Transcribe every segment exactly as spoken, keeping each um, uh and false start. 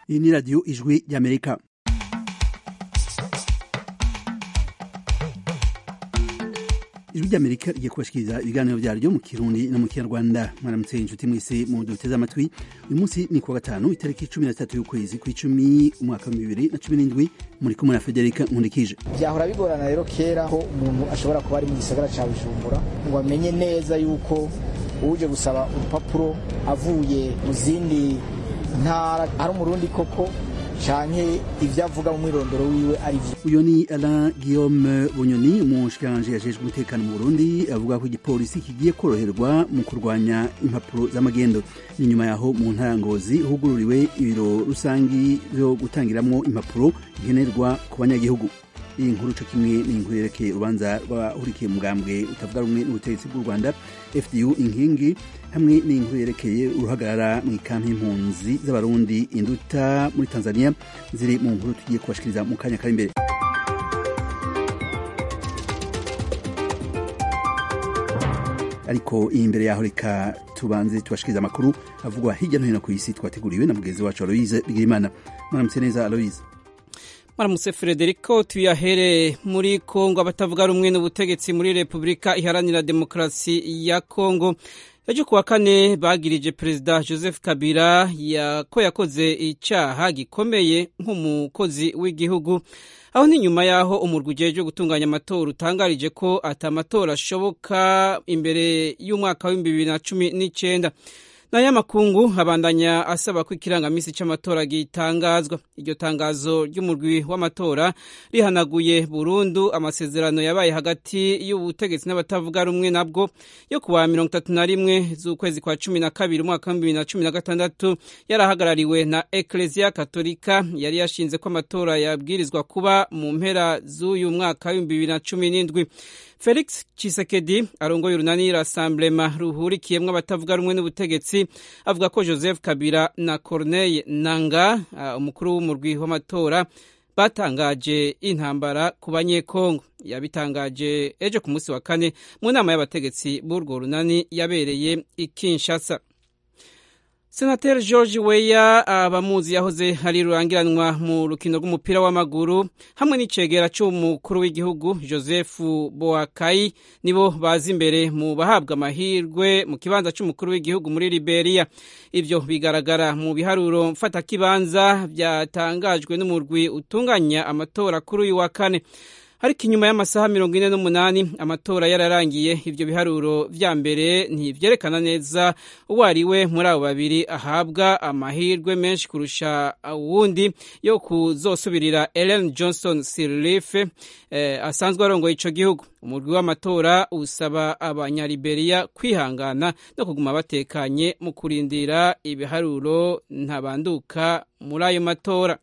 iyi ni radiyo ijwi ry'Amerika. ijwi ry'Amerika rigiye kubashikiriza ibiganiro vyaryo mu Kirundi no mu Kinyarwanda. Mwaramutse inshuti mwese mu duteze amatwi. Uyu munsi ni kuwa gatanu itariki cumi na zitatu y'ukwezi kw'icumi umwaka wa bibiri na cumi n'indwi, muri kumwe na Federica Nkundikije. Vyahora bigorana rero kera ko umuntu ashobora kuba ari mu gisagara ca Bujumbura ngo amenye neza yuko uje gusaba urupapuro avuye mu zindi ntara ari umurundi koko canke ivyo avuga mu mwirondoro wiwe ari vyo. Uyo ni Alain Guillaume Bunyoni, umushikiranganje yajejwe umutekano mu Burundi, avuga ko igipolisi kigiye koroherwa mu kurwanya impapuro z'amagendo. Ni nyuma yaho mu ntara Ngozi hugururiwe ibiro rusangi vyo gutangiramwo impapuro nkenerwa ku banyagihugu. Iyi nkuru co kimwe n'inkuru yerekeye urubanza rwahurikiye mugambwe utavuga rumwe n'ubutegetsi bw'u Rwanda F D U inkingi, hamwe n'inkuru yerekeye uruhagarara mu ikampi y'impunzi z'abarundi Induta muri Tanzania, ziri mu nkuru tugiye kubashikiriza mu kanya kari imbere. Ariko iyi mbere yaho reka tubanze tubashikiriza amakuru avugwa hirya no hino ku isi twateguriwe na mugenzi wacu Aloise Bigirimana. Mwaramutse neza Aloise. Maramutse Frederico, tuyahere muri Kongo. Abatavuga rumwe n'ubutegetsi muri Republika Iharanira Demokarasi ya Kongo ejo kuwa kane bagirije Perezida Joseph Kabila ya ko yakoze icaha gikomeye nk'umukozi w'igihugu, aho ni nyuma yaho umurwi ujejwe gutunganya amatora utangarije ko atamatora ashoboka imbere y'umwaka wa bibiri na cumi n'icenda. Naya makungu abandanya asaba ko ikirangamisi c'amatora gitangazwa. Iryo tangazo ry'umurwi w'amatora rihanaguye burundu amasezerano yabaye hagati y'ubutegetsi n'abatavuga rumwe nabwo yo kuwa mirongo itatu na rimwe z'ukwezi kwa cumi na kabiri umwaka wa bibiri na cumi na gatandatu, yarahagarariwe na Ecclesia Katolika yari yashinze ko amatora yabwirizwa kuba mu mpera z'uyu mwaka wa bibiri na cumi n'indwi. Felix Tshisekedi arongoye urunani Rassemblement ruhurikiyemwo abatavuga rumwe n'ubutegetsi avuga ko Joseph Kabila na Corneille Nangaa umukuru w'umurwi w'amatora batangaje intambara ku banyekongo. Yabitangaje ejo ku munsi wa kane mu nama y'abategetsi b'urwo runani yabereye i Kinshasa. Senateri George Weah abamuzi yahoze ari rurangiranwa mu rukino rw'umupira w'amaguru hamwe n'icegera c'umukuru w'igihugu Joseph Boakai nibo bazi imbere mu bahabwa amahirwe mu kibanza c'umukuru w'igihugu muri Liberia. Ivyo bigaragara mu biharuro mfata kibanza vyatangajwe n'umurwi utunganya amatora kuri uyu wa kane. Ariko inyuma y'amasaha mirongo ine n'umunani amatora yararangiye, ivyo biharuro vya mbere ntivyerekana neza uwariwe muri abo babiri ahabwa amahirwe menshi kurusha uwundi yo kuzosubirira Ellen Johnson Sirleaf eh, asanzwe arongoye ico gihugu. Umurwi w'amatora usaba abanyaliberia kwihangana no kuguma batekanye mu kurindira ibiharuro ntabanduka muri ayo matora.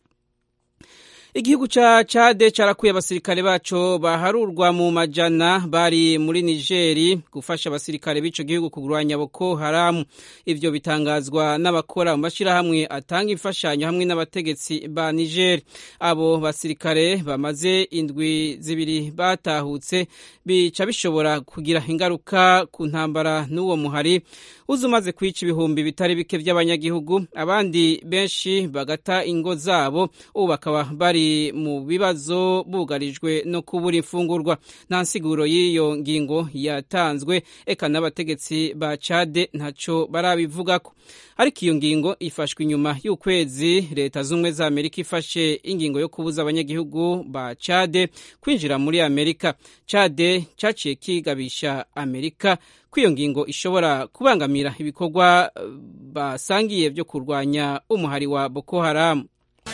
Igihugu ca Chade carakuye abasirikare baco baharurwa mu majana bari muri Nigeri gufasha abasirikare b'ico gihugu kuguranya Boko Haram. Ivyo bitangazwa n'abakora mu mashirahamwe atanga imfashanyo hamwe n'abategetsi ba Niger. Abo basirikare bamaze indwi zibiri batahutse, bica bishobora kugira ingaruka ku ntambara n'uwo muhari uzumaze kwica ibihumbi bitari bike vy'abanyagihugu, abandi benshi bagata ingo zabo, ubu bakaba bari mu bibazo bugarijwe no kubura imfungurwa. Nta nsiguro y'iyo ngingo yatanzwe, eka n'abategetsi ba Chade ntaco barabivugako. Ariko iyo ngingo ifashwe inyuma y'ukwezi leta z'umwe za Amerika ifashe ingingo yo kubuza abanyagihugu ba Chade kwinjira muri Amerika. Chade caciye kigabisha Amerika ko iyo ngingo ishobora kubangamira ibikorwa basangiye vyo kurwanya umuhari wa Boko Haram.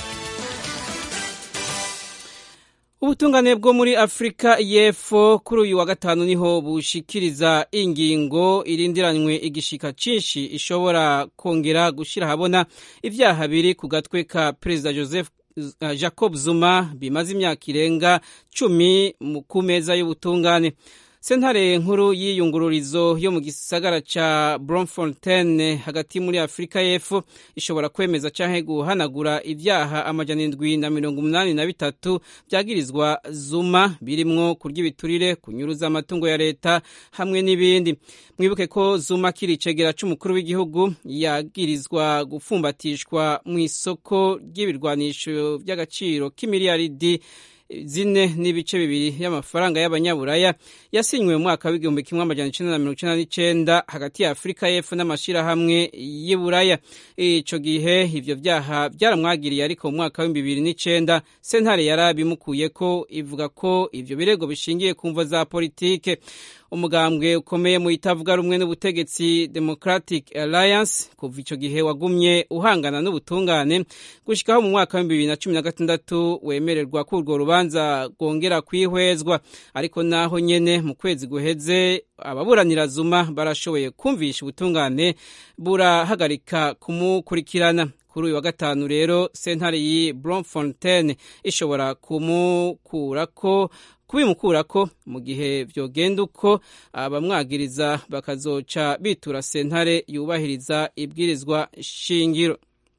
Ubutungane bwo muri Afrika y'Epfo kuri uyu wa gatanu niho bushikiriza ingingo irindiranywe igishika cinshi ishobora kongera gushira habona ivyaha biri ku gatwe ka Perezida Joseph uh, Jacob Zuma bimaze imyaka irenga cumi ku meza y'ubutungane. Sentare nkuru y'iyungururizo yo mu gisagara ca Bloemfontein hagati muri Afrika y'Epfo ishobora kwemeza canke guhanagura ivyaha amajana indwi na mirongo umunani na bitatu vyagirizwa Zuma birimwo kurya ibiturire, kunyuruza amatungo ya leta hamwe n'ibindi. Mwibuke ko Zuma kiri cegera c'umukuru w'igihugu yagirizwa gufumbatishwa mu isoko ry'ibirwanisho vy'agaciro k'imiliyaridi zine n'ibice bibiri y'amafaranga y'abanyaburaya yasinywe mu mwaka w'igihumbi kimwe amajana icenda na mirongo icenda n'icenda hagati ya Afrika y'Epfo n'amashirahamwe y'Iburaya. Ico gihe ivyo vyaha vyaramwagiriye, ariko mu mwaka w'ibihumbi bibiri n'icenda sentare yarabimukuyeko ivuga ko ivyo birego bishingiye ku mvo za politike. Umugambwe ukomeye mu itavuga rumwe n'ubutegetsi Democratic Alliance kuva ico gihe wagumye uhangana n'ubutungane gushikaho mu mwaka wa bibiri na cumi na gatandatu wemererwa ko urwo rubanza rwongera kwihwezwa, ariko naho nyene mu kwezi guheze ababuranira Zuma barashoboye kumvisha ubutungane burahagarika kumukurikirana. Kuri uyu wa gatanu rero sentare yi Bloemfontein ishobora kumukurako kubimukurako mu gihe vyogenda uko abamwagiriza bakazoca bitura sentare yubahiriza ibwirizwa shingiro.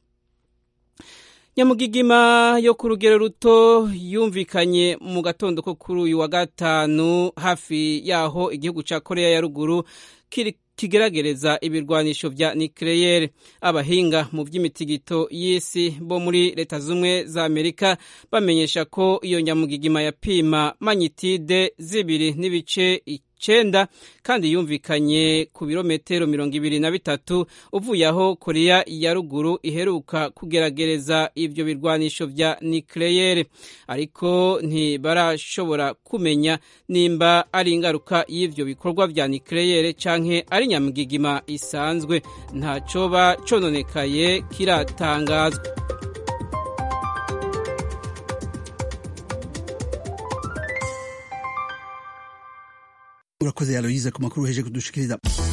Nyamugigima yo ku rugero ruto yumvikanye mu gatondo ko kuri uyu wa gatanu hafi yaho igihugu ca Korea ya ruguru kiri kigeragereza ibirwanisho vya nucleaire. Abahinga mu vy'imitigito y'isi bo muri Leta Zumwe za Amerika bamenyesha ko iyo nyamugigima yapima magnitude zibiri n'ibice icenda kandi yumvikanye ku birometero mirongo ibiri na bitatu uvuye aho Korea ya ruguru iheruka kugeragereza ivyo birwanisho vya nucleaire, ariko ntibarashobora kumenya nimba ari ingaruka y'ivyo bikorwa vya nucleaire canke ari nyamugigima isanzwe. Ntacoba cononekaye kiratangazwa. Urakoze Aloyize ku makuru heje kudushikiriza.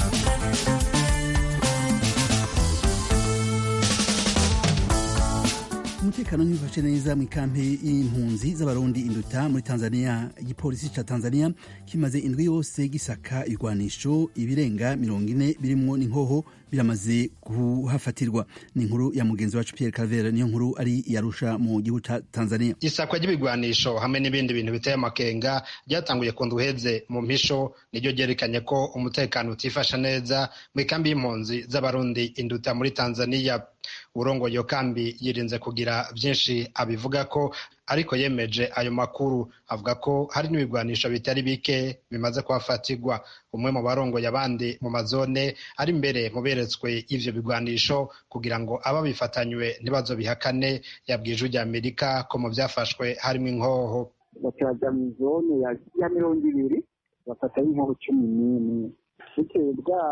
Umutekano ntifashe neza mu kampi y'impunzi z'abarundi Induta muri Tanzania. Igipolisi ca Tanzania kimaze indwi yose gisaka irwanisho ibirenga mirongo ine birimwo n'inkoho biramaze kuhafatirwa. Ni inkuru ya mugenzi wacu Pierre Calvera, niyo nkuru ari yarusha mu gihugu ca Tanzania. Isakwa ry'ibigwanisho hamwe n'ibindi bintu biteye amakenga ryatanguye ku nduheze mu mpisho, niryo ryerekanye ko umutekano utifasha neza mu kambi y'impunzi z'abarundi Induta muri Tanzania. Urongo yo kambi yirinze kugira byinshi abivuga ko, ariko yemeje ayo makuru avuga ko hari n'ibigwanisho bitari bike bimaze kuhafatirwa. Umwe mu barongo y'abandi mu mazone ari imbere mu beretswe ivyo bigwanisho kugira ngo ababifatanywe ntibazo bihakane yabwije ujya Amerika ko mu byafashwe harimo inkoho. Bakaja mu zone ya mirongo ibiri bafata inkoho cumi n'imwe. Bitewe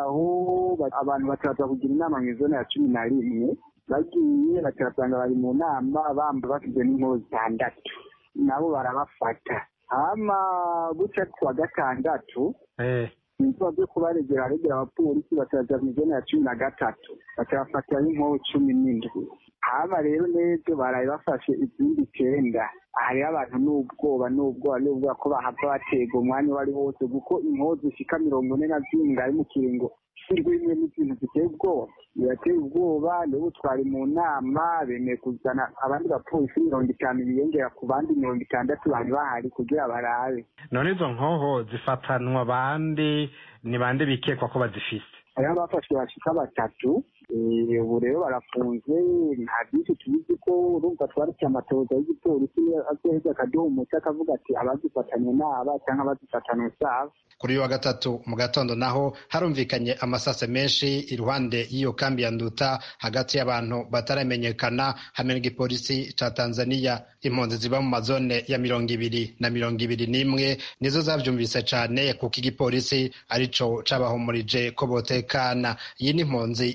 bwaho abantu bakaza kugira inama mu zone ya cumi na rimwe, bagiye bakasanga bari mu nama bamba bafite n'inkoho zitandatu, nabo barabafata. Hama buca ku wa gatandatu eh niba byo kubaregera regera abapolisi bakaza mu zone ya cumi na gatatu bakabafata inkoho cumi n'indwi. Hama rero neza baraye bafashe izindi icyenda. Hari abantu n'ubwoba n'ubwoba n'ubwoba ko bahava batega umwanya wari wose, kuko inkoho zishika mirongo ine na zirindwi ari mu kiringo shirwimwe n'ibintu biteye ubwoba. Birateye ubwoba. Nibo twari mu nama bemeye kuzana abandi bapolisi mirongo itanu biyongera ku bandi mirongo itandatu bari bahari kugira barabe. None izo nkoho zifatanwa abandi ni bande bikekwa ko bazifise? Aya bafashwe bashika batatu. Ubu rero barafunze. Nta byinshi tubizi ko urumva twariki amatoza y'igipolisi azoheza akaduha umuti akavuga ati abazifatanye n'aba cyangwa abazifatanye usaba. Kuri wa gatatu mu gatondo naho harumvikanye amasase menshi iruhande y'iyo kambi ya Nduta hagati y'abantu bataramenyekana hamwe n'igipolisi ca Tanzania. Impunzi ziba mu mazone ya mirongo ibiri na mirongo ibiri n'imwe nizo zavyumvise cane kuko igipolisi arico cabahumurije ko botekana. Iyi ni impunzi iba muri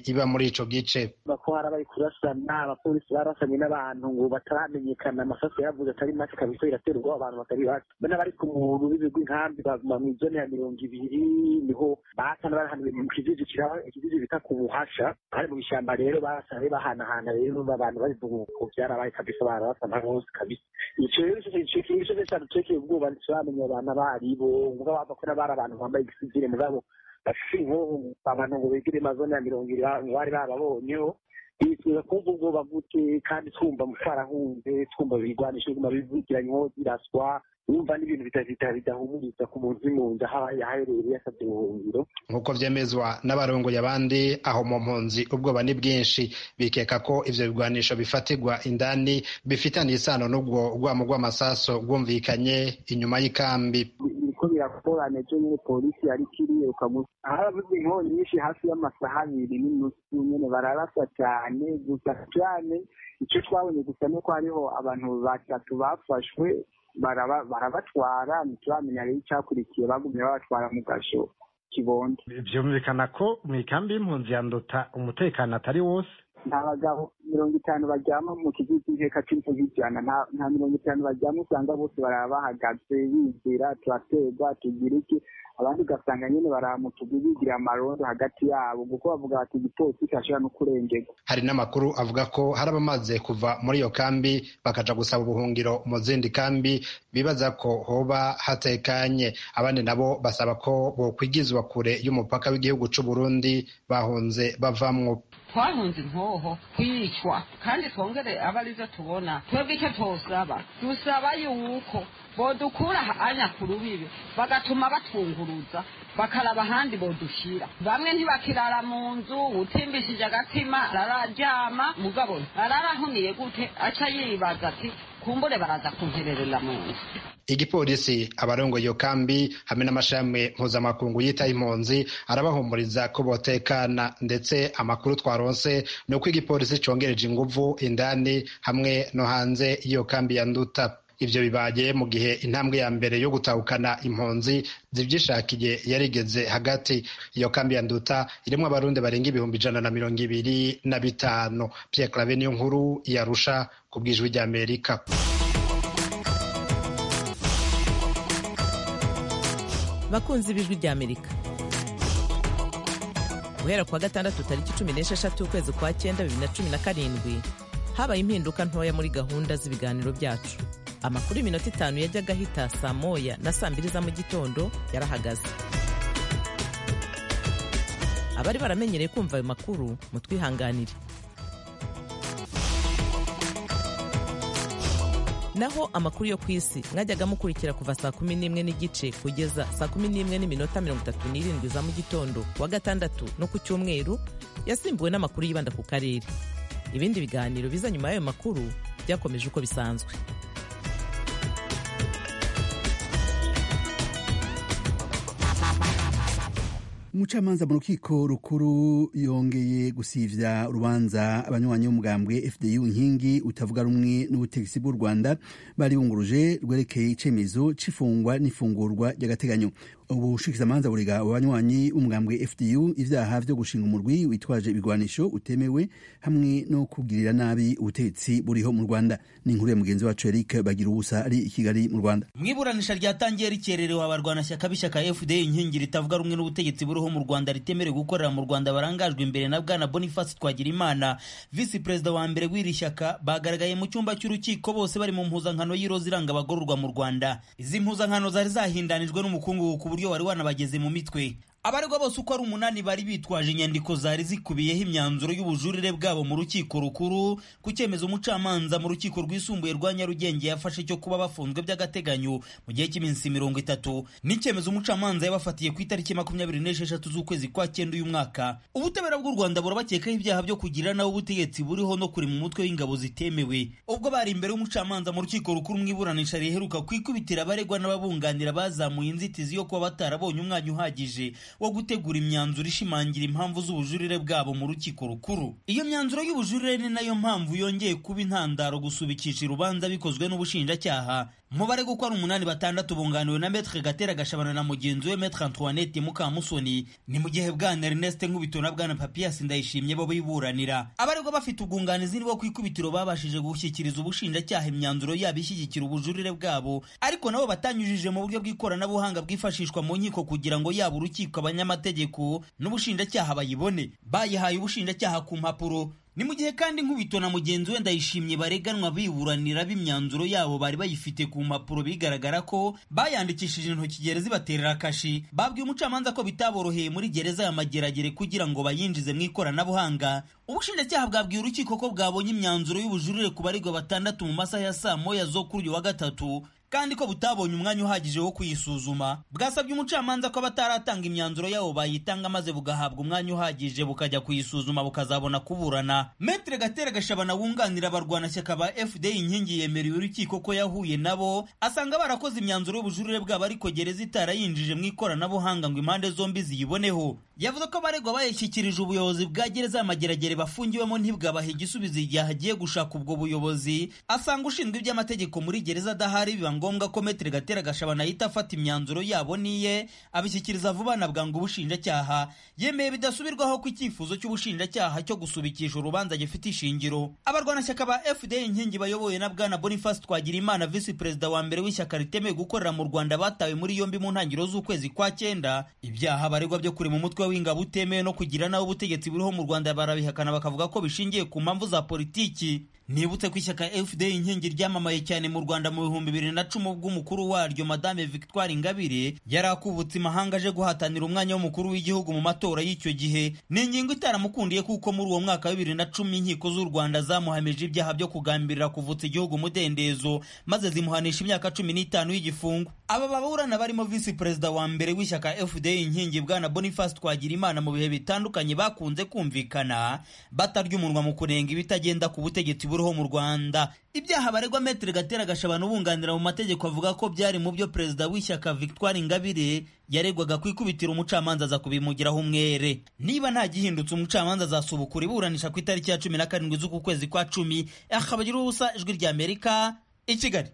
ico gice. Bako harabaye kurasana, abapolisi barasanye n'abantu ngo bataramenyekana, amasasu yavuze atari make kabisa, iraterwa abantu batari bake. Bana bari ku muntu b'ibigwi nkambi baguma mu zone ya mirongo ibiri, niho basana barahanuye mu kijiji kiraho, ikijiji bita ku Buhasha, hari mu bishamba rero basare bahanahana rero abantu bari buko byarabaye kabisa, barasana hose kabisa. Ico rero cyo cyo cyo cyane cyo ubwoba ntibamenye abantu baribo, ngo babakora bara abantu bambaye igisivile mugabo bashingo abantu ngo begire mazone ya mirongo ibiri bari bababonyeho. Bifuza kumva ubwoba gute kandi twumva mufarahunze, twumva bigwanisha kuma bivugiranye biraswa, wumva n'ibintu bitazita bidahumuriza ku muntu mu nda habaye haherereye yasabye ubuhungiro. Nkuko vyemezwa n'abarongo y'abandi aho mu mpunzi ubwoba ni bwinshi, bikeka ko ivyo bigwanisho bifatirwa indani bifitaniye isano n'ubwo rwamo rw'amasaso rwumvikanye inyuma y'ikambi. Ko birakorana cyo nyine polisi yari kiriye ukamusa haravuze inkoni nyinshi hafi y'amasaha abiri n'inusu nyene bararasa cyane gusa cyane. Icyo twabonye gusa nuko hariho abantu batatu bafashwe barabatwara, ntituramenya rero icyakurikiye, bagumye babatwara mu gasho Kibondo. Vyumvikana ko mu ikambi y'impunzi ya Nduta umutekano atari wose. Nta bagabo mirongo itanu baryama mu kigo cy'inteka c'impunzi ijana, nta mirongo itanu baryama, usanga bose baraba bahagaze bizera turaterwa tugira iki, abandi ugasanga nyene baramutugu bigira amarondo hagati yabo kuko bavuga bati igipolisi cyashobora no kurengerwa. Hari n'amakuru avuga ko hari abamaze kuva muri iyo kambi bakaja gusaba ubuhungiro mu zindi kambi, bibaza ko hoba hatekanye. Abandi nabo basaba ko bokwigizwa kure y'umupaka w'igihugu c'u Burundi bahunze bavamwo. Twahunze inkoho kwicwa kandi twongere abarizo tubona twebwe icyo twosaba dusaba yuko bodukura anya ku rubibe bagatuma batunguruza bakaraba ahandi bodushira. Bamwe ntibakirara mu nzu, utimbishije agatima rararyama, mugabo ararahuniye gute aca yibaza ati kumbure baraza kuntererera mu nzu. Igipolisi abarongo iyo kambi hamwe n'amashami mpuzamakungu yita impunzi arabahumuriza ko botekana, ndetse amakuru twaronse ni uko igipolisi congereje inguvu indani hamwe no hanze iyo kambi ya Nduta. Ivyo bibaye mu gihe intambwe ya mbere yo gutahukana impunzi zivyishakiye yarigeze hagati. Iyo kambi ya Nduta irimwo abarundi barenga ibihumbi ijana na mirongo ibiri na bitanu. Pierre Claver niyo nkuru yarusha ku bw'ijwi rya Amerika. Bakunzi b'ijwi rya Amerika, guhera kwa gatandatu tariki cumi n'esheshatu ukwezi kwa cyenda bibiri na cumi na karindwi habaye impinduka ntoya muri gahunda z'ibiganiro byacu. Amakuru y'iminota itanu yajyaga ahita saa moya na saa mbiri za mu gitondo yarahagaze. Abari baramenyereye kumva ayo makuru mutwihanganire. Naho amakuru yo ku isi mwajyaga mukurikira kuva saa kumi n'imwe n'igice kugeza saa kumi n'imwe n'iminota mirongo itatu n'irindwi za mu gitondo kuwa gatandatu no ku cyumweru yasimbuwe n'amakuru yibanda ku karere. Ibindi biganiro biza nyuma y'ayo makuru byakomeje uko bisanzwe. Umucamanza mu rukiko rukuru yongeye gusivya urubanza abanywanyi b'umugambwe F D U inkingi utavuga rumwe n'ubutegetsi bw'u Rwanda bari bunguruje rwerekeye icemezo c'ifungwa n'ifungurwa ry'agateganyo. Ubushikizamanza burega abanywanyi b'umugambwe F D U ivyaha vyo gushinga umurwi witwaje ibigwanisho utemewe hamwe no kugirira nabi ubutegetsi buriho mu Rwanda. Ni inkuru ya mugenzi wacu Eric Bagira ubusa ari i Kigali mu Rwanda. Mwiburanisha ryatangiye rikererewe abarwanashyaka b'ishyaka F D U inkingi ritavuga rumwe n'ubutegetsi buriho mu Rwanda ritemerewe gukorera mu Rwanda barangajwe imbere na bwana Boniface Twagirimana, vice president wa mbere w'iri shyaka, bagaragaye mu cyumba cy'urukiko bose bari mu mpuzankano y'iroza iranga abagororwa mu Rwanda. Izi mpuzankano zari zahindanijwe n'umukungu ku buryo wari wanabageze mu mitwe. Abaregwa bose uko ari umunani bari bitwaje inyandiko zari zikubiyeho imyanzuro y'ubujurire bwabo mu rukiko rukuru ku cyemezo umucamanza mu rukiko rwisumbuye rwa Nyarugenge yafashe cyo kuba bafunzwe by'agateganyo mu gihe cy'iminsi mirongo itatu. N'icyemezo umucamanza yabafatiye ku itariki makumyabiri n'esheshatu z'ukwezi kwa cyenda uyu mwaka. Ubutabera bw'u Rwanda burabakekaho ibyaha byo kugira nawe ubutegetsi buriho no kuri mu mutwe w'ingabo zitemewe. Ubwo bari imbere y'umucamanza mu rukiko rukuru mwiburanisha riheruka kwikubitira abaregwa n'ababunganira bazamuye inzitizi yo kuba batarabonye umwanya uhagije wo gutegura imyanzuro ishimangira impamvu z'ubujurire bwabo mu rukiko rukuru. Iyo myanzuro y'ubujurire ni nayo mpamvu yongeye kuba intandaro gusubikisha urubanza bikozwe n'ubushinjacyaha. mu baregwa uko ari umunani batandatu bunganiwe na Maître Gatera Gashabana na mugenzi we Maître Antoinette Mukamusoni, ni mu gihe bwana Ernest Nkubito na bwana Papias Ndayishimye bo biburanira. Abaregwa bafite ubwunganizi nibo ku ikubitiro babashije gushyikiriza ubushinjacyaha imyanzuro yabo ishyigikira ubujurire bwabo, ariko nabo batanyujije mu buryo bw'ikoranabuhanga bwifashishwa mu nkiko kugira ngo yaba urukiko, abanyamategeko n'ubushinjacyaha bayibone. Bayihaye ubushinjacyaha ku mpapuro. Ni mu gihe kandi Nkubito na mugenzi we Ndayishimye bareganwa biburanira b'imyanzuro yabo bari bayifite ku mpapuro, bigaragara ko bayandikishije intoki gereza ibaterera kashi. Babwiye umucamanza ko bitaboroheye muri gereza ya Mageragere kugira ngo bayinjize mu ikoranabuhanga. Ubushinjacyaha bwabwiye urukiko ko bwabonye imyanzuro y'ubujurire ku baregwa batandatu mu masaha ya saa moya zo kuri uyu wa gatatu, kandi ko butabonye umwanya uhagije wo kuyisuzuma. Bwasabye umucamanza ko bataratanga imyanzuro yabo bayitanga maze bugahabwa umwanya uhagije bukajya kuyisuzuma bukazabona kuburana. Maître Gatera Gashabana wunganira abarwanashyaka ba F D inkingi yemereye urukiko ko yahuye nabo, asanga barakoze imyanzuro y'ubujurire bwabo ariko gereza itarayinjije mu ikoranabuhanga ngo impande zombi ziyiboneho. Yavuze ko baregwa bayishyikirije ubuyobozi bwa gereza ya Mageragere bafungiwemo ntibwabaha igisubizo igihe hagiye gushaka ubwo buyobozi. Asanga ushinzwe iby'amategeko muri gereza adahari, biba ngombwa ko Maître Gatera Gashabana yita afata imyanzuro yabo niye abishyikiriza vuba na bwangu ubushinjacyaha. Yemeye bidasubirwaho ko icyifuzo cy'ubushinjacyaha cyo gusubikisha urubanza gifite ishingiro. Abarwanashyaka ba F D inkingi bayobowe na bwana Boniface Twagirimana, visi perezida wa mbere w'ishyaka ritemewe gukorera mu Rwanda, batawe muri yombi mu ntangiriro z'ukwezi kwa cyenda. Ibyaha baregwa byo kuri mu mutwe w'ingabo utemewe no kugira naho ubutegetsi buriho mu Rwanda barabihakana bakavuga ko bishingiye ku mpamvu za politiki. Nibutse ko ishyaka F D inkingi ryamamaye cyane mu Rwanda mu bihumbi bibiri na cumi ubwo umukuru waryo Madame Victoire Ingabire yari akubutse imahanga aje guhatanira umwanya w'umukuru w'igihugu mu matora y'icyo gihe. Ni ingingo itaramukundiye kuko muri uwo mwaka wa bibiri na cumi inkiko z'u Rwanda zamuhamije ibyaha byo kugambirira kuvutsa igihugu umudendezo maze zimuhanisha imyaka cumi n'itanu y'igifungo. Aba baburana barimo visi perezida wa mbere w'ishyaka F D inkingi bwana Boniface Twagirimana mu bihe bitandukanye bakunze kumvikana batarya umunwa mu kunenga ibitagenda ku butegetsi buriho mu Rwanda. Ibyaha baregwa Maître Gatera Gashabana ubunganira mu mategeko avuga ko byari mu byo perezida w'ishyaka Victoire Ingabire yaregwaga kwikubitira umucamanza aza kubimugiraho umwere. Niba nta gihindutse umucamanza azasubukura iburanisha ku itariki ya cumi na karindwi z'uku kwezi kwa cumi. Akabagira ubusa, Ijwi rya Amerika, i Kigali.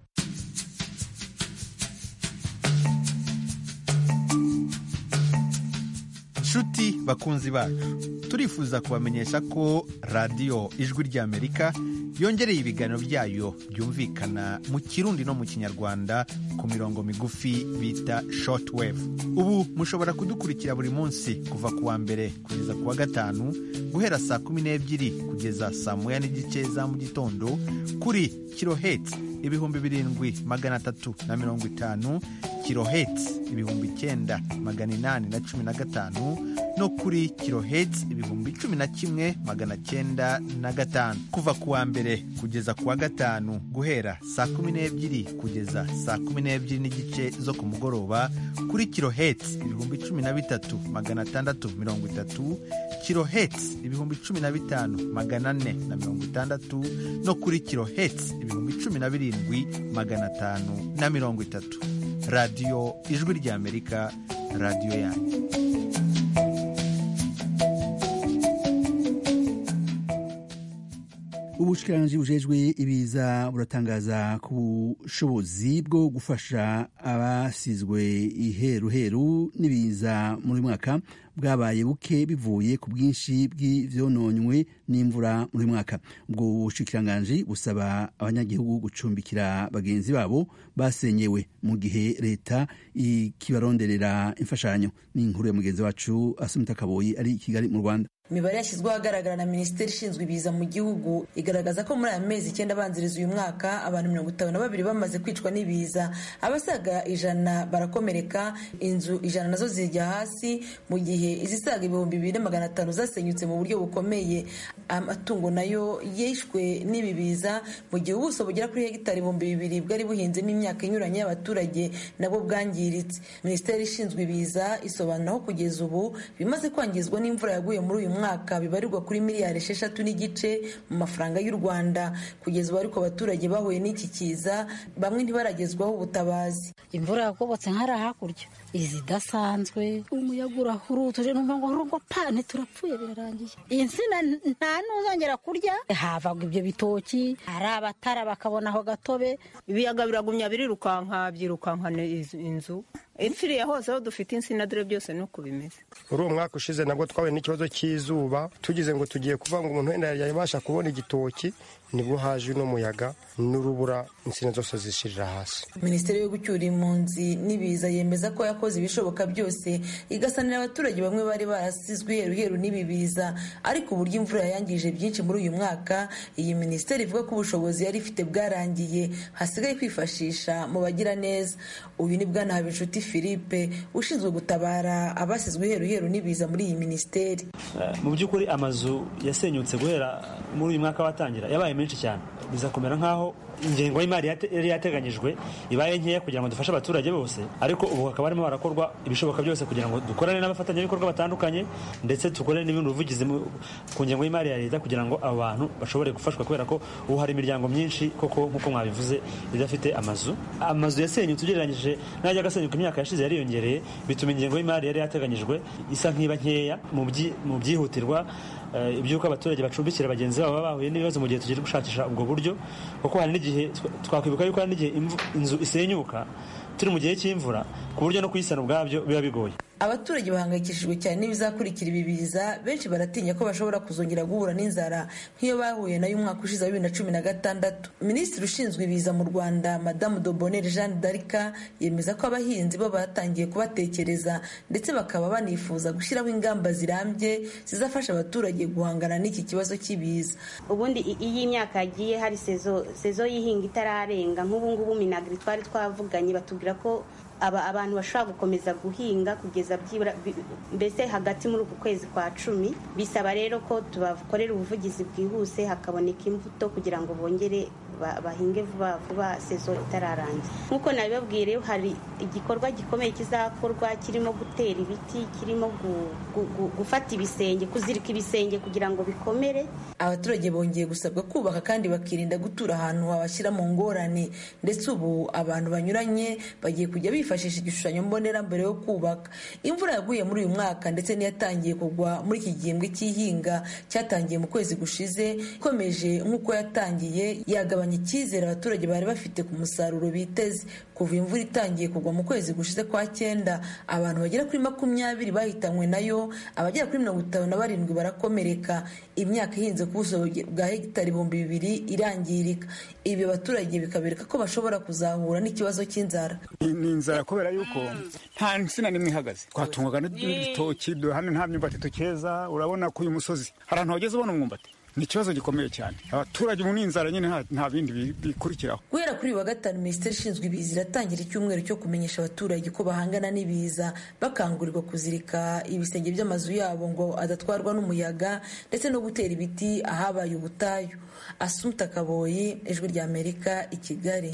Nshuti bakunzi bacu, turifuza kubamenyesha ko radiyo Ijwi rya Amerika yongereye ibiganiro byayo byumvikana mu Kirundi no mu Kinyarwanda ku mirongo migufi bita shortwave. Ubu mushobora kudukurikira buri munsi kuva ku wa mbere kugeza ku wa gatanu guhera saa kumi n'ebyiri kugeza saa moya n'igice za mu gitondo kuri kilohertz ibihumbi birindwi magana atatu na mirongo itanu, kilohertz ibihumbi icyenda magana inani na cumi na gatanu no kuri kilohertz ibihumbi cumi na kimwe magana cyenda na gatanu. Kuva ku wa mbere kugeza ku wa gatanu guhera saa kumi n'ebyiri kugeza saa kumi n'ebyiri n'igice zo ku mugoroba kuri kilohertz ibihumbi cumi na bitatu magana atandatu mirongo itatu, kilohertz ibihumbi cumi na bitanu magana ane na mirongo itandatu no kuri kilohertz ibihumbi cumi na birindwi magana atanu na mirongo itatu. Radiyo Ijwi rya Amerika, radiyo yanyu. Ubushikiranganji bujejwe ibiza buratangaza ku bushobozi bwo gufasha abasizwe iheruheru n'ibiza muri mwaka bwabaye buke bivuye ku bwinshi bw'ivyononywe n'imvura muri mwaka. Ubwo bushikiranganji busaba abanyagihugu gucumbikira bagenzi babo basenyewe mu gihe leta ikibaronderera imfashanyo. Ni inkuru ya mugenzi wacu Asumta Kaboyi ari i Kigali mu Rwanda. Imibare yashyizweho ahagaragara na Minisiteri ishinzwe ibiza mu gihugu igaragaza ko muri aya mezi icyenda abanziriza uyu mwaka abantu mirongo itanu na babiri bamaze kwicwa n'ibiza, abasaga ijana barakomereka, inzu ijana nazo zijya hasi, mu gihe izisaga ibihumbi bibiri na magana atanu zasenyutse mu buryo bukomeye. Amatungo nayo yishwe n'ibi biza, mu gihe ubuso bugera kuri hegitari ibihumbi bibiri bwari buhinzemo imyaka inyuranye y'abaturage nabwo bwangiritse. Minisiteri ishinzwe ibiza isobanura ko kugeza ubu bimaze kwangizwa n'imvura yaguye muri uyu mwaka bibarirwa kuri miliyari esheshatu n'igice mu mafaranga y'u Rwanda. Kugeza ubu ariko abaturage bahuye n'iki kiza bamwe ntibaragezwaho ubutabazi. Imvura yakobotse nkara hakurya izidasanzwe umuyaga urahurutuje numva ngo rugo pane turapfuye birarangiye insina nta n'uzongera kurya havaga ibyo bitoki ari abatara bakabona aho gatobe ibiyaga biragumya birirukanka byirukankana inzu ipfiriye hose aho dufite insina dore byose nuko bimeze. Uri umwaka ushize nabwo twahuye n'ikibazo cy'izuba tugize ngo tugiye kuva ngo umuntu wenda yabasha kubona igitoki nibwo haje n'umuyaga n'urubura insina zose zishirira hasi. Minisiteri yo gucyura impunzi n'ibiza yemeza ko yakoze ibishoboka byose igasanira abaturage bamwe bari barasizwe heruheru n'ibibiza, ariko uburyo imvura yangije byinshi muri uyu mwaka iyi minisiteri ivuga ko ubushobozi yari ifite bwarangiye hasigaye kwifashisha mu bagira neza. Uyu ni Bwana Habinshuti Philippe ushinzwe gutabara abasizwe heruheru n'ibiza muri iyi minisiteri. Mu by'ukuri amazu yasenyutse guhera muri uyu mwaka watangira yabaye menshi cyane, biza kumera nkaho ingengo y'imari yari yateganyijwe ibaye nkeya kugira ngo dufashe abaturage bose, ariko ubu hakaba harimo harakorwa ibishoboka byose kugira ngo dukorane n'abafatanyabikorwa batandukanye ndetse dukorane n'ibindi ubuvugizi ku ngengo y'imari ya leta kugira ngo abo bantu bashobore gufashwa, kubera ko ubu hari imiryango myinshi koko nk'uko mwabivuze idafite amazu. Amazu yasenyutse ugereranyije n'ajya agasenyuka imyaka yashize yariyongereye, bituma ingengo y'imari yari yateganyijwe isa nk'iba nkeya mu byihutirwa ibyuko abaturage bacumbikira bagenzi babo bahuye n'ibibazo mu gihe tugiye gushakisha ubwo buryo, kuko hari n'igihe twakwibuka yuko hari n'igihe inzu isenyuka turi mu gihe cy'imvura ku buryo no kuyisana ubwabyo biba bigoye. Abaturage bahangayikishijwe cyane n'ibizakurikira ibi biza, benshi baratinya ko bashobora kuzongera guhura n'inzara nk'iyo bahuye nayo umwaka ushize wa bibiri na cumi na gatandatu. Minisitiri ushinzwe ibiza mu Rwanda Madamu Dobonere Jeanne d'Arc yemeza ko abahinzi bo batangiye kubatekereza ndetse bakaba banifuza gushyiraho ingamba zirambye zizafasha abaturage guhangana n'iki kibazo cy'ibiza. Ubundi iyi imyaka yagiye hari sezo sezo y'ihinga itararenga, nk'ubu ngubu Minagri twari twavuganye batubwira ko aba abantu bashobora gukomeza guhinga kugeza byibura mbese hagati muri uku kwezi kwa cumi. Bisaba rero ko tubakorera ubuvugizi bwihuse hakaboneka imbuto kugira ngo bongere bahinge vuba vuba sezo itararangira. Nk'uko nabibabwiye rero hari igikorwa gikomeye kizakorwa kirimo gutera ibiti, kirimo gufata ibisenge, kuzirika ibisenge kugira ngo bikomere. Abaturage bongeye gusabwa kubaka kandi bakirinda gutura ahantu habashyira mu ngorane, ndetse ubu abantu banyuranye bagiye kujya bifashisha igishushanyo mbonera mbere yo kubaka. Imvura yaguye muri uyu mwaka ndetse niyatangiye kugwa muri iki gihembwe cy'ihinga cyatangiye mu kwezi gushize ikomeje nk'uko yatangiye yagabanya icyizere abaturage bari bafite ku musaruro biteze. Kuva imvura itangiye kugwa mu kwezi gushize kwa cyenda abantu bagera kuri makumyabiri bahitanywe nayo, abagera kuri mirongo itanu na barindwi barakomereka. Imyaka ihinze ku buso bwa hegitari ibihumbi bibiri irangirika. Ibi abaturage bikabereka ko bashobora kuzahura n'ikibazo cy'inzara. Ni inzara kubera yuko nta nsina nimwe ihagaze, twatungwaga n'ibitoki, hano nta myumbati tukeza. Urabona ko uyu musozi hari ahantu hageze ubona umwumbati, ni ikibazo gikomeye cyane. Abaturage mu n'inzara nyine nta bindi bikurikiraho. Guhera kuri uyu wa gatanu minisiteri ishinzwe ibiza iratangira icyumweru cyo kumenyesha abaturage ko bahangana n'ibiza, bakangurirwa kuzirika ibisenge by'amazu yabo ngo adatwarwa n'umuyaga ndetse no gutera ibiti ahabaye ubutayu. Asumta Kaboyi, Ijwi ry'Amerika, i Kigali.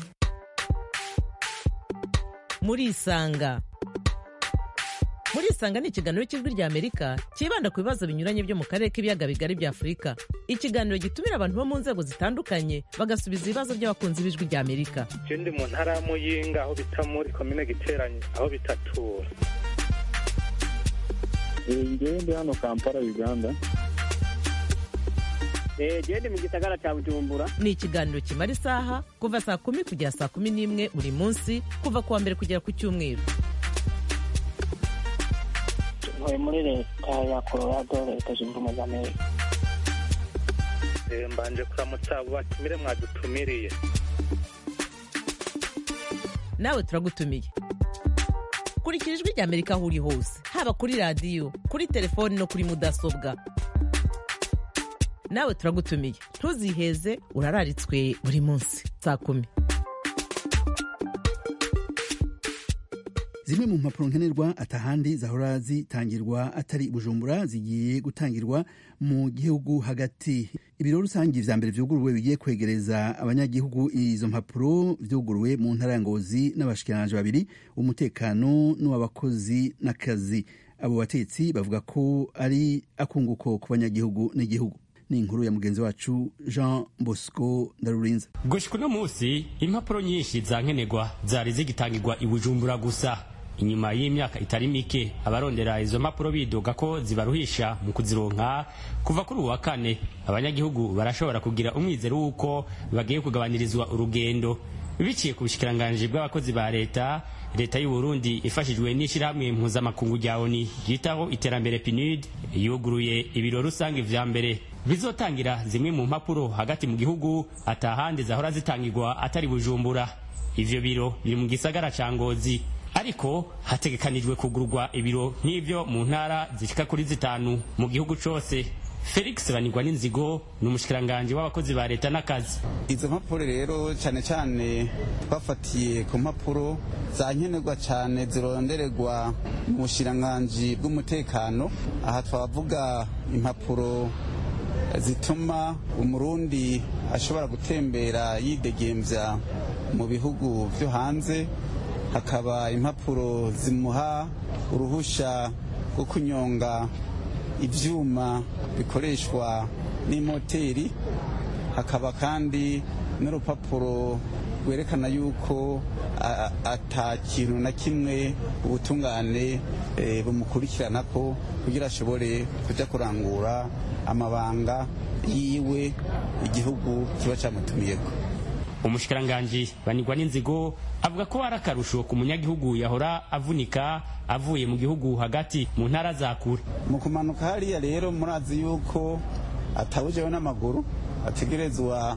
Muri Isanga. Muri Isanga ni ikiganiro cy'Ijwi ry'Amerika kibanda ku bibazo binyuranye byo mu karere k'ibiyaga bigari bya Afurika. Ikiganiro gitumira abantu bo mu nzego zitandukanye bagasubiza ibibazo by'abakunzi b'Ijwi ry'Amerika. Je ndi mu ntara ya Muyinga aho bita muri komine Giteranye aho bitatura. Ngewe ndi hano Kampala, Uganda. Je ndi mu gisagara cya Bujumbura. Ni ikiganiro kimara isaha kuva saa kumi kugera saa kumi n'imwe buri munsi kuva kuwa mbere kugera ku Cyumweru. Ntuye muri leta ya Colorado, leta zunze ubumwe za Amerika. Mbanje kuramutsa abo batumire mwadutumiriye. Nawe turagutumiye. Kurikira Ijwi ry'Amerika aho uri hose, haba kuri radiyo, kuri telefoni no kuri mudasobwa. Nawe turagutumiye, ntuziheze, urararitswe buri munsi saa kumi. Zimwe mu mpapuro nkenerwa atahandi zahora zitangirwa atari Bujumbura zigiye gutangirwa mu gihugu hagati. Ibiro rusangi vya mbere vyuguruwe bigiye kwegereza abanyagihugu izo mpapuro vyuguruwe mu ntara ya Ngozi n'abashikiranganje babiri, umutekano n'uwabakozi n'akazi. Abo batetsi bavuga ko ari akunguko ku banyagihugu n'igihugu. Ni inkuru ya mugenzi wacu Jean Bosco Ndarurinza. Gushika uno munsi impapuro nyinshi zankenerwa zari zigitangirwa i Bujumbura gusa. inyuma y'imyaka itari mike abarondera izo mpapuro bidoga ko zibaruhisha mu kuzironka. Kuva kuri uwa kane abanyagihugu barashobora kugira umwizero w'uko bagiye kugabanyirizwa urugendo biciye ku bushikiranganji bw'abakozi ba leta. Leta y'u Burundi ifashijwe n'ishirahamwe mpuzamakungu rya O N U ryitaho iterambere P N U D yuguruye ibiro rusange vya mbere bizotangira zimwe mu mpapuro hagati mu gihugu atahandi zahora zitangirwa atari Bujumbura. Ivyo biro biri mu gisagara ca Ngozi, ariko hategekanijwe kugurwa ibiro nk'ivyo mu ntara zishika kuri zitanu mu gihugu cose. Felix Banigwa n'inzigo n'umushikiranganje w'abakozi ba leta n'akazi. Izo mpapuro rero cyane cyane twafatiye ku mpapuro za nkenerwa cyane zirondererwa mu bushiranganje bw'umutekano. Aha twavuga impapuro zituma umurundi ashobora gutembera yidegemvya mu bihugu byo hanze, hakaba impapuro zimuha uruhusha rwo kunyonga ivyuma bikoreshwa n'imoteri, hakaba kandi n'urupapuro rwerekana yuko ata kintu na kimwe ubutungane e, bumukurikirana ko kugira ashobore kuja kurangura amabanga yiwe igihugu kiba camutumiyeko. Umushikiranganje Banigwa n'inzigo avuga ko ari akarusho ku munyagihugu yahora avunika avuye mu gihugu hagati mu ntara za kure. Mu kumanuka hariya rero murazi yuko atabujeho n'amaguru, ategerezwa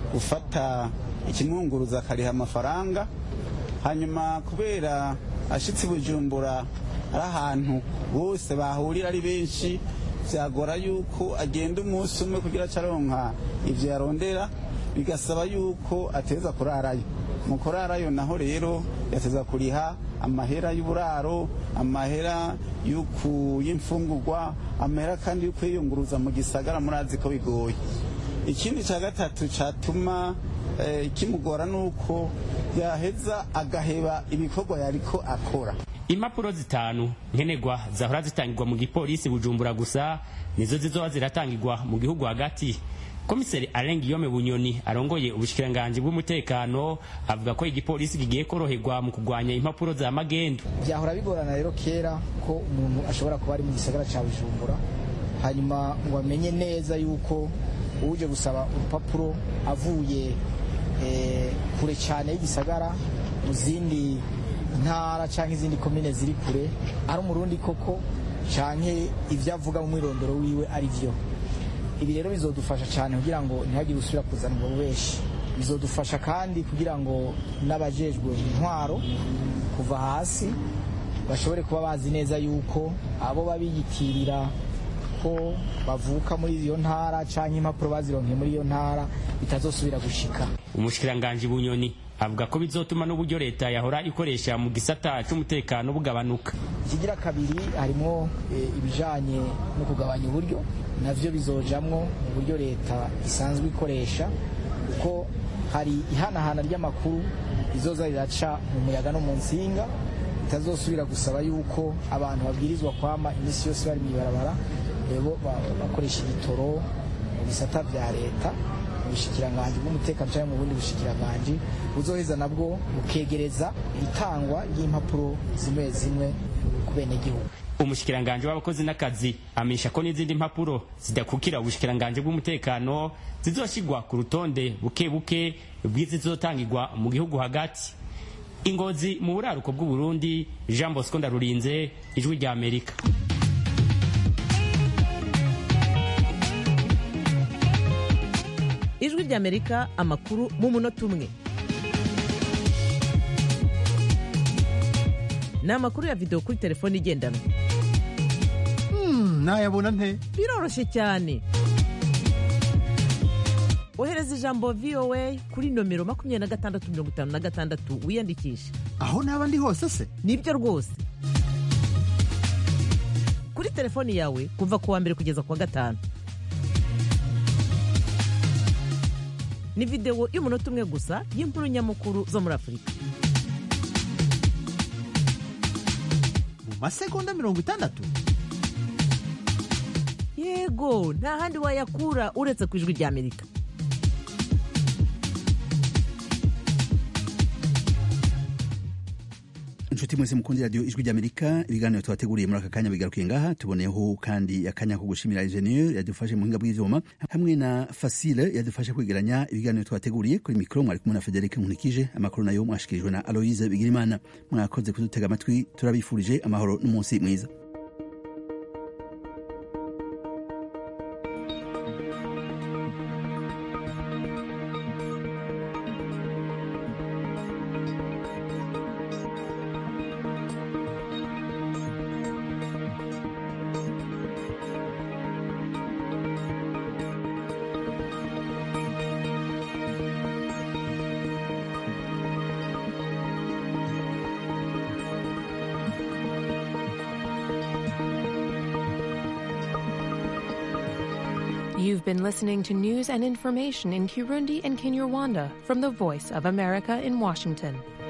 gufata ikimwunguruza akariha amafaranga, hanyuma kubera ashitse Bujumbura ari ahantu bose bahurira ari benshi, vyagora yuko agenda umunsi umwe kugira caronka ivyo yarondera, bigasaba yuko ateza kurarayo. Mu kurarayo naho rero yateza kuriha amahera y'uburaro, amahera y'uku y'imfungurwa, amahera kandi yuko yiyunguruza mu gisagara murazi ko bigoye. Ikindi ca gatatu catuma eh, kimugora nuko yaheza agaheba ibikorwa yariko akora. Impapuro zitanu nkenerwa zahora zitangirwa mu gipolisi Bujumbura gusa nizo zizoba ziratangirwa mu gihugu hagati. Komiseri Alain Guillaume Bunyoni arongoye ubushikiranganje bw'umutekano avuga ko igipolisi kigiye koroherwa mu kugwanya impapuro za magendo. Byahora bigorana rero kera ko umuntu ashobora kuba ari mu gisagara ca Bujumbura hanyuma ngo amenye neza yuko uje gusaba urupapuro avuye eh, kure cyane y'igisagara mu zindi ntara canke izindi komine ziri kure ari umurundi koko canke ivyo avuga mu mwirondoro wiwe ari vyo. Ibi rero bizodufasha cyane kugira ngo ntihagire usubira kuzana ubwo bubeshi. Bizodufasha kandi kugira ngo n'abajejwe intwaro kuva hasi bashobore kuba bazi neza yuko abo babiyitirira ko bavuka muri iyo ntara canke impapuro bazironkeye muri iyo ntara bitazosubira gushika. Umushikiranganje Bunyoni avuga ko bizotuma n'uburyo leta yahora ikoresha mu gisata cy'umutekano bugabanuka. Ikigira kabiri harimo e, ibijanye no kugabanya uburyo navyo bizojamwo mu buryo leta isanzwe ikoresha, kuko hari ihanahana ry'amakuru izoza riraca mu muyaga no mu nsinga, itazosubira gusaba yuko abantu babwirizwa kwama imisi yose bari mw'ibarabara rero bakoresha igitoro mu bisata vya leta, mu bushikiranganje bw'umutekano cyangwa mu bundi bushikiranganje buzoheza nabwo bukegereza itangwa ry'impapuro zimwe zimwe ku benegihugu. Umushikiranganje w'abakozi n'akazi amenyesha ko n'izindi mpapuro zidakukira ubushikiranganje bw'umutekano zizoshigwa ku rutonde buke buke bw'izizotangirwa mu gihugu hagati. Ingozi mu buraruko bw'u Burundi, Jean Bosco Ndarurinze, Ijwi rya Amerika. Ijwi rya Amerika, amakuru mu munota umwe. Ni amakuru ya video kuri telefone igendanwa. Hmm, nayabona nte? Biroroshye cyane. Ohereza ijambo V O A kuri nomero makumyabiri na gatandatu mirongo itanu na gatandatu wiyandikishe. Aho naba ndi hose se? Nibyo rwose. Kuri telefoni yawe kuva kuwa mbere kugeza kuwa gatanu. Ni video y'umunota umwe gusa y'inkuru nyamukuru zo muri Afurika. Mu masegonda mirongo itandatu? Yego, nta handi wayakura uretse ku Ijwi rya Amerika. inshuti mwese mukundi radio ijwi ry'Amerika ibiganiro twateguriye muri aka kanya bigarukiye ngaha tuboneyeho kandi akanya ko gushimira ingenieur yadufashe mu buhinga bw'ivyuma hamwe na Facile yadufashe kwegeranya ibiganiro twateguriye kuri mikro mwari kumwe na Federic Nkulikije amakuru nayo mwashikirijwe na Aloise Bigirimana mwakoze kudutega amatwi turabifurije amahoro n'umunsi mwiza. You've been listening to news and information in Kirundi and Kinyarwanda from the Voice of America in Washington.